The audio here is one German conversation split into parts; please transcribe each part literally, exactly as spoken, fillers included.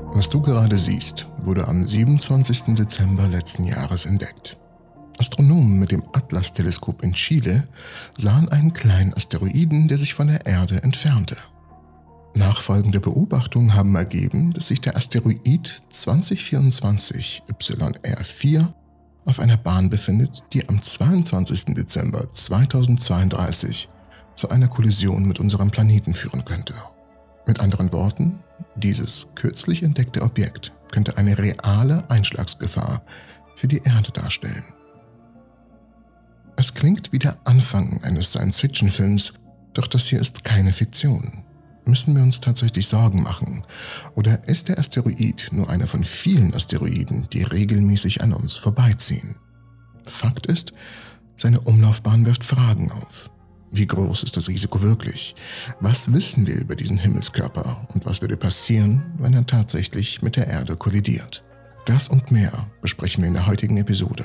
Was du gerade siehst, wurde am siebenundzwanzigsten Dezember letzten Jahres entdeckt. Astronomen mit dem Atlas-Teleskop in Chile sahen einen kleinen Asteroiden, der sich von der Erde entfernte. Nachfolgende Beobachtungen haben ergeben, dass sich der Asteroid zwanzig vierundzwanzig Y R vier auf einer Bahn befindet, die am zweiundzwanzigsten Dezember zweitausendzweiunddreißig zu einer Kollision mit unserem Planeten führen könnte. Mit anderen Worten, dieses kürzlich entdeckte Objekt könnte eine reale Einschlagsgefahr für die Erde darstellen. Es klingt wie der Anfang eines Science-Fiction-Films, doch das hier ist keine Fiktion. Müssen wir uns tatsächlich Sorgen machen? Oder ist der Asteroid nur einer von vielen Asteroiden, die regelmäßig an uns vorbeiziehen? Fakt ist, seine Umlaufbahn wirft Fragen auf. Wie groß ist das Risiko wirklich? Was wissen wir über diesen Himmelskörper und was würde passieren, wenn er tatsächlich mit der Erde kollidiert? Das und mehr besprechen wir in der heutigen Episode.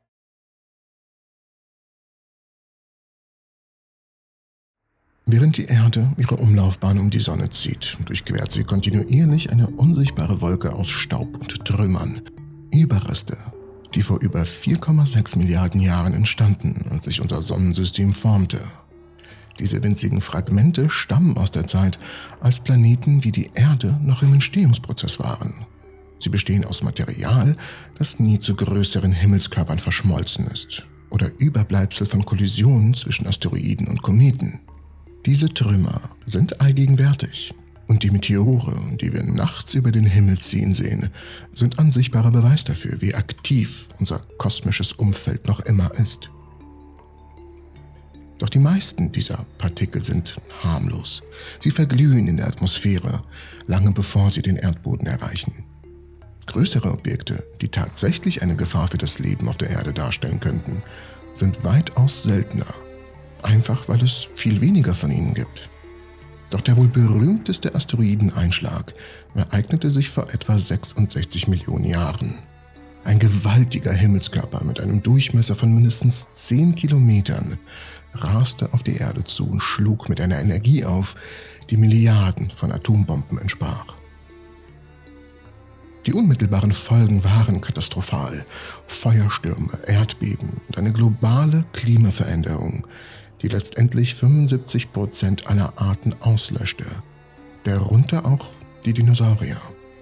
Während die Erde ihre Umlaufbahn um die Sonne zieht, durchquert sie kontinuierlich eine unsichtbare Wolke aus Staub und Trümmern, Überreste, die vor über vier Komma sechs Milliarden Jahren entstanden, als sich unser Sonnensystem formte. Diese winzigen Fragmente stammen aus der Zeit, als Planeten wie die Erde noch im Entstehungsprozess waren. Sie bestehen aus Material, das nie zu größeren Himmelskörpern verschmolzen ist, oder Überbleibsel von Kollisionen zwischen Asteroiden und Kometen. Diese Trümmer sind allgegenwärtig und die Meteore, die wir nachts über den Himmel ziehen sehen, sind ein sichtbarer Beweis dafür, wie aktiv unser kosmisches Umfeld noch immer ist. Doch die meisten dieser Partikel sind harmlos. Sie verglühen in der Atmosphäre, lange bevor sie den Erdboden erreichen. Größere Objekte, die tatsächlich eine Gefahr für das Leben auf der Erde darstellen könnten, sind weitaus seltener. Einfach weil es viel weniger von ihnen gibt. Doch der wohl berühmteste Asteroideneinschlag ereignete sich vor etwa sechsundsechzig Millionen Jahren. Ein gewaltiger Himmelskörper mit einem Durchmesser von mindestens zehn Kilometern raste auf die Erde zu und schlug mit einer Energie auf, die Milliarden von Atombomben entsprach. Die unmittelbaren Folgen waren katastrophal. Feuerstürme, Erdbeben und eine globale Klimaveränderung, die letztendlich fünfundsiebzig Prozent aller Arten auslöschte, darunter auch die Dinosaurier.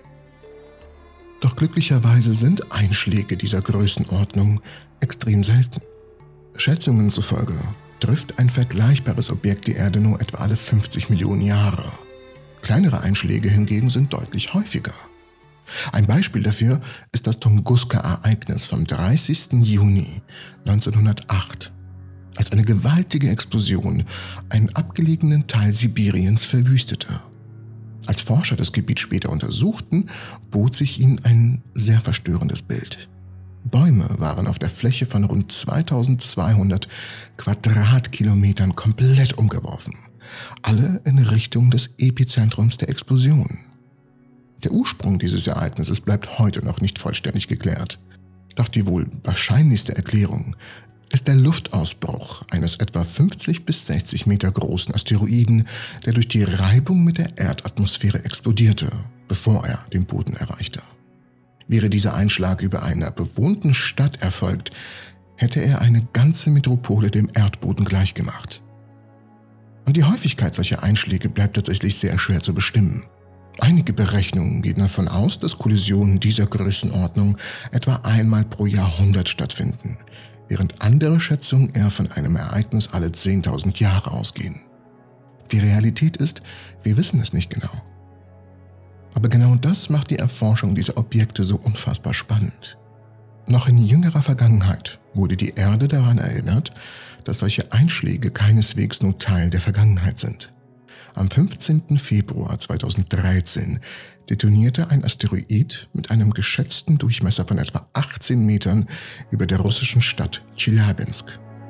Doch glücklicherweise sind Einschläge dieser Größenordnung extrem selten. Schätzungen zufolge trifft ein vergleichbares Objekt die Erde nur etwa alle fünfzig Millionen Jahre. Kleinere Einschläge hingegen sind deutlich häufiger. Ein Beispiel dafür ist das Tunguska-Ereignis vom dreißigsten Juni neunzehnhundertacht, als eine gewaltige Explosion einen abgelegenen Teil Sibiriens verwüstete. Als Forscher das Gebiet später untersuchten, bot sich ihnen ein sehr verstörendes Bild. Bäume waren auf der Fläche von rund zweitausendzweihundert Quadratkilometern komplett umgeworfen, alle in Richtung des Epizentrums der Explosion. Der Ursprung dieses Ereignisses bleibt heute noch nicht vollständig geklärt. Doch die wohl wahrscheinlichste Erklärung ist der Luftausbruch eines etwa fünfzig bis sechzig Meter großen Asteroiden, der durch die Reibung mit der Erdatmosphäre explodierte, bevor er den Boden erreichte. Wäre dieser Einschlag über einer bewohnten Stadt erfolgt, hätte er eine ganze Metropole dem Erdboden gleichgemacht. Und die Häufigkeit solcher Einschläge bleibt tatsächlich sehr schwer zu bestimmen. Einige Berechnungen gehen davon aus, dass Kollisionen dieser Größenordnung etwa einmal pro Jahrhundert stattfinden, während andere Schätzungen eher von einem Ereignis alle zehntausend Jahre ausgehen. Die Realität ist, wir wissen es nicht genau. Aber genau das macht die Erforschung dieser Objekte so unfassbar spannend. Noch in jüngerer Vergangenheit wurde die Erde daran erinnert, dass solche Einschläge keineswegs nur Teil der Vergangenheit sind. Am fünfzehnten Februar zweitausenddreizehn detonierte ein Asteroid mit einem geschätzten Durchmesser von etwa achtzehn Metern über der russischen Stadt Tscheljabinsk.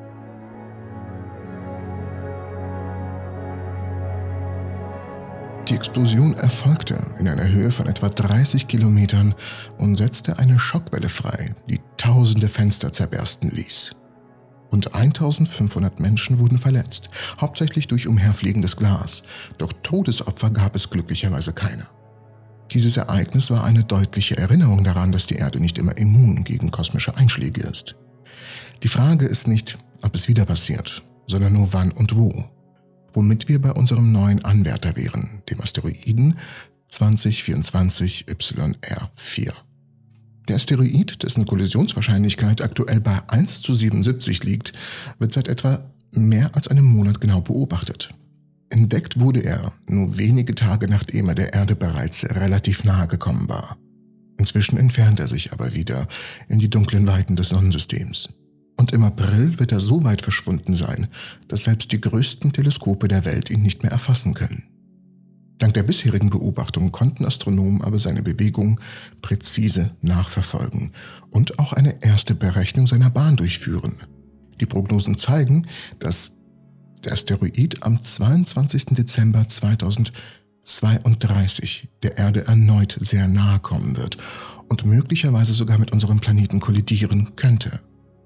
Die Explosion erfolgte in einer Höhe von etwa dreißig Kilometern und setzte eine Schockwelle frei, die tausende Fenster zerbersten ließ. Rund eintausendfünfhundert Menschen wurden verletzt, hauptsächlich durch umherfliegendes Glas, doch Todesopfer gab es glücklicherweise keine. Dieses Ereignis war eine deutliche Erinnerung daran, dass die Erde nicht immer immun gegen kosmische Einschläge ist. Die Frage ist nicht, ob es wieder passiert, sondern nur wann und wo. Womit wir bei unserem neuen Anwärter wären, dem Asteroiden zwanzig vierundzwanzig Y R vier. Der Asteroid, dessen Kollisionswahrscheinlichkeit aktuell bei eins zu siebenundsiebzig liegt, wird seit etwa mehr als einem Monat genau beobachtet. Entdeckt wurde er nur wenige Tage, nachdem er der Erde bereits relativ nahe gekommen war. Inzwischen entfernt er sich aber wieder in die dunklen Weiten des Sonnensystems. Und im April wird er so weit verschwunden sein, dass selbst die größten Teleskope der Welt ihn nicht mehr erfassen können. Dank der bisherigen Beobachtungen konnten Astronomen aber seine Bewegung präzise nachverfolgen und auch eine erste Berechnung seiner Bahn durchführen. Die Prognosen zeigen, dass der Asteroid am zweiundzwanzigsten Dezember zweitausendzweiunddreißig der Erde erneut sehr nahe kommen wird und möglicherweise sogar mit unserem Planeten kollidieren könnte.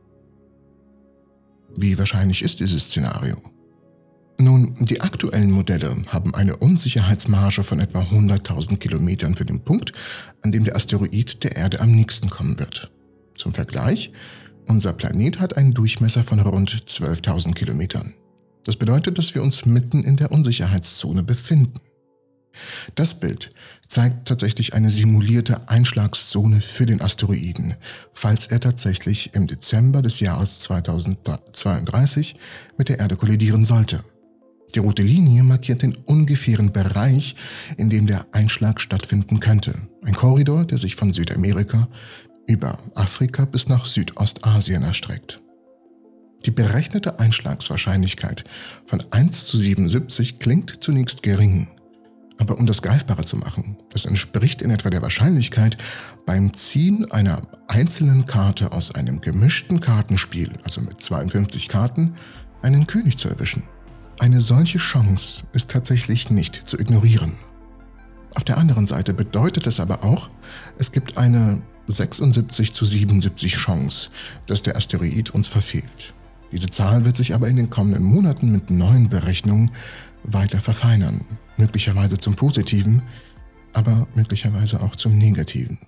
Wie wahrscheinlich ist dieses Szenario? Nun, die aktuellen Modelle haben eine Unsicherheitsmarge von etwa hunderttausend Kilometern für den Punkt, an dem der Asteroid der Erde am nächsten kommen wird. Zum Vergleich, unser Planet hat einen Durchmesser von rund zwölftausend Kilometern. Das bedeutet, dass wir uns mitten in der Unsicherheitszone befinden. Das Bild zeigt tatsächlich eine simulierte Einschlagszone für den Asteroiden, falls er tatsächlich im Dezember des Jahres zweitausendzweiunddreißig mit der Erde kollidieren sollte. Die rote Linie markiert den ungefähren Bereich, in dem der Einschlag stattfinden könnte. Ein Korridor, der sich von Südamerika über Afrika bis nach Südostasien erstreckt. Die berechnete Einschlagswahrscheinlichkeit von eins zu siebenundsiebzig klingt zunächst gering. Aber um das greifbarer zu machen, das entspricht in etwa der Wahrscheinlichkeit, beim Ziehen einer einzelnen Karte aus einem gemischten Kartenspiel, also mit zweiundfünfzig Karten, einen König zu erwischen. Eine solche Chance ist tatsächlich nicht zu ignorieren. Auf der anderen Seite bedeutet es aber auch, es gibt eine sechsundsiebzig zu siebenundsiebzig Chance, dass der Asteroid uns verfehlt. Diese Zahl wird sich aber in den kommenden Monaten mit neuen Berechnungen weiter verfeinern, möglicherweise zum Positiven, aber möglicherweise auch zum Negativen.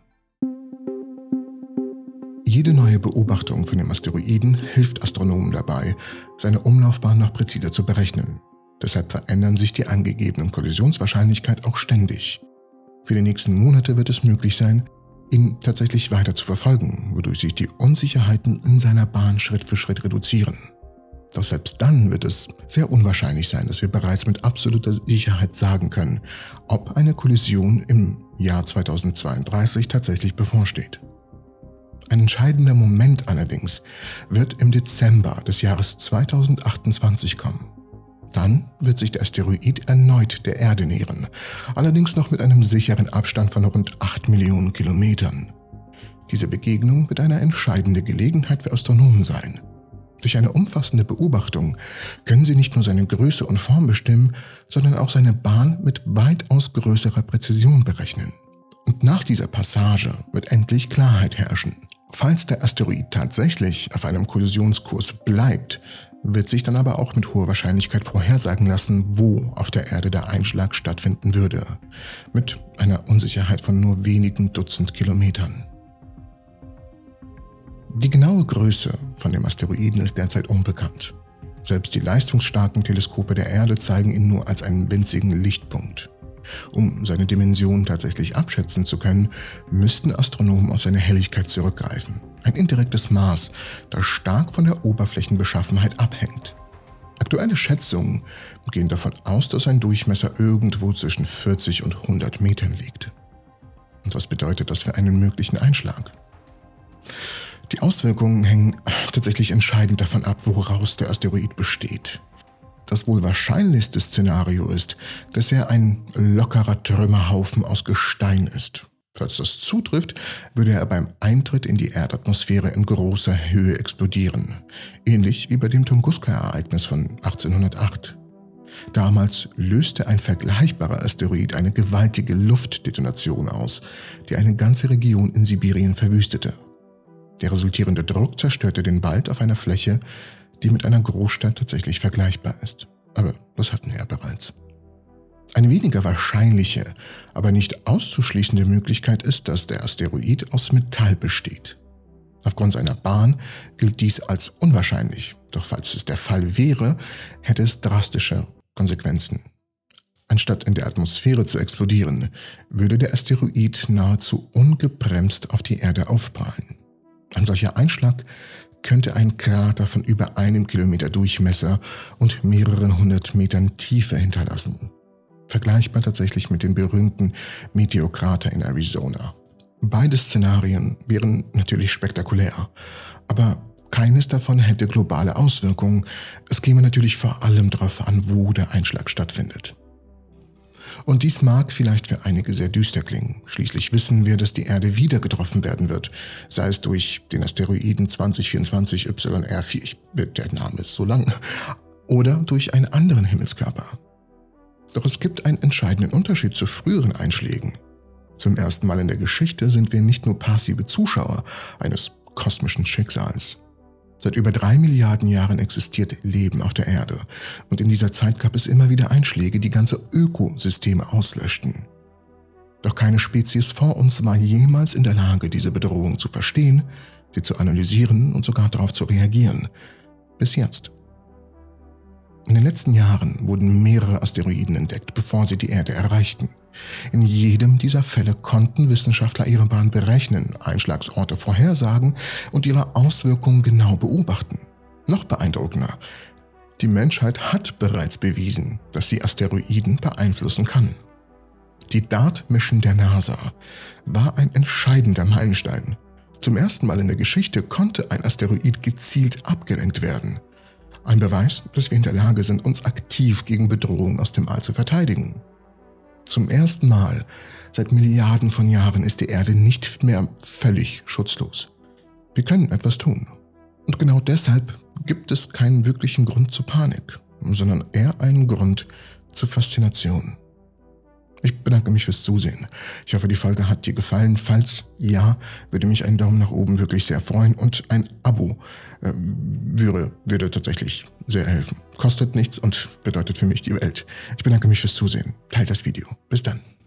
Jede neue Beobachtung von dem Asteroiden hilft Astronomen dabei, seine Umlaufbahn noch präziser zu berechnen. Deshalb verändern sich die angegebenen Kollisionswahrscheinlichkeit auch ständig. Für die nächsten Monate wird es möglich sein, ihn tatsächlich weiter zu verfolgen, wodurch sich die Unsicherheiten in seiner Bahn Schritt für Schritt reduzieren. Doch selbst dann wird es sehr unwahrscheinlich sein, dass wir bereits mit absoluter Sicherheit sagen können, ob eine Kollision im Jahr zweitausendzweiunddreißig tatsächlich bevorsteht. Ein entscheidender Moment allerdings wird im Dezember des Jahres zweitausendachtundzwanzig kommen. Dann wird sich der Asteroid erneut der Erde nähern, allerdings noch mit einem sicheren Abstand von rund acht Millionen Kilometern. Diese Begegnung wird eine entscheidende Gelegenheit für Astronomen sein. Durch eine umfassende Beobachtung können sie nicht nur seine Größe und Form bestimmen, sondern auch seine Bahn mit weitaus größerer Präzision berechnen. Und nach dieser Passage wird endlich Klarheit herrschen. Falls der Asteroid tatsächlich auf einem Kollisionskurs bleibt, wird sich dann aber auch mit hoher Wahrscheinlichkeit vorhersagen lassen, wo auf der Erde der Einschlag stattfinden würde, mit einer Unsicherheit von nur wenigen Dutzend Kilometern. Die genaue Größe von dem Asteroiden ist derzeit unbekannt. Selbst die leistungsstarken Teleskope der Erde zeigen ihn nur als einen winzigen Lichtpunkt. Um seine Dimensionen tatsächlich abschätzen zu können, müssten Astronomen auf seine Helligkeit zurückgreifen. Ein indirektes Maß, das stark von der Oberflächenbeschaffenheit abhängt. Aktuelle Schätzungen gehen davon aus, dass sein Durchmesser irgendwo zwischen vierzig und hundert Metern liegt. Und was bedeutet das für einen möglichen Einschlag? Die Auswirkungen hängen tatsächlich entscheidend davon ab, woraus der Asteroid besteht. Das wohl wahrscheinlichste Szenario ist, dass er ein lockerer Trümmerhaufen aus Gestein ist. Falls das zutrifft, würde er beim Eintritt in die Erdatmosphäre in großer Höhe explodieren, ähnlich wie bei dem Tunguska-Ereignis von achtzehnhundertacht. Damals löste ein vergleichbarer Asteroid eine gewaltige Luftdetonation aus, die eine ganze Region in Sibirien verwüstete. Der resultierende Druck zerstörte den Wald auf einer Fläche, die mit einer Großstadt tatsächlich vergleichbar ist. Aber das hatten wir ja bereits. Eine weniger wahrscheinliche, aber nicht auszuschließende Möglichkeit ist, dass der Asteroid aus Metall besteht. Aufgrund seiner Bahn gilt dies als unwahrscheinlich, doch falls es der Fall wäre, hätte es drastische Konsequenzen. Anstatt in der Atmosphäre zu explodieren, würde der Asteroid nahezu ungebremst auf die Erde aufprallen. Ein solcher Einschlag könnte einen Krater von über einem Kilometer Durchmesser und mehreren hundert Metern Tiefe hinterlassen. Vergleichbar tatsächlich mit dem berühmten Meteorkrater in Arizona. Beide Szenarien wären natürlich spektakulär, aber keines davon hätte globale Auswirkungen. Es käme natürlich vor allem darauf an, wo der Einschlag stattfindet. Und dies mag vielleicht für einige sehr düster klingen. Schließlich wissen wir, dass die Erde wieder getroffen werden wird, sei es durch den Asteroiden zwanzig vierundzwanzig Y R vier, ich, der Name ist so lang, oder durch einen anderen Himmelskörper. Doch es gibt einen entscheidenden Unterschied zu früheren Einschlägen. Zum ersten Mal in der Geschichte sind wir nicht nur passive Zuschauer eines kosmischen Schicksals. Seit über drei Milliarden Jahren existiert Leben auf der Erde und in dieser Zeit gab es immer wieder Einschläge, die ganze Ökosysteme auslöschten. Doch keine Spezies vor uns war jemals in der Lage, diese Bedrohung zu verstehen, sie zu analysieren und sogar darauf zu reagieren. Bis jetzt. In den letzten Jahren wurden mehrere Asteroiden entdeckt, bevor sie die Erde erreichten. In jedem dieser Fälle konnten Wissenschaftler ihre Bahn berechnen, Einschlagsorte vorhersagen und ihre Auswirkungen genau beobachten. Noch beeindruckender: Die Menschheit hat bereits bewiesen, dass sie Asteroiden beeinflussen kann. Die DART-Mission der NASA war ein entscheidender Meilenstein. Zum ersten Mal in der Geschichte konnte ein Asteroid gezielt abgelenkt werden. Ein Beweis, dass wir in der Lage sind, uns aktiv gegen Bedrohungen aus dem All zu verteidigen. Zum ersten Mal seit Milliarden von Jahren ist die Erde nicht mehr völlig schutzlos. Wir können etwas tun. Und genau deshalb gibt es keinen wirklichen Grund zur Panik, sondern eher einen Grund zur Faszination. Ich bedanke mich fürs Zusehen. Ich hoffe, die Folge hat dir gefallen. Falls ja, würde mich ein Daumen nach oben wirklich sehr freuen und ein Abo äh, würde, würde tatsächlich sehr helfen. Kostet nichts und bedeutet für mich die Welt. Ich bedanke mich fürs Zusehen. Teilt das Video. Bis dann.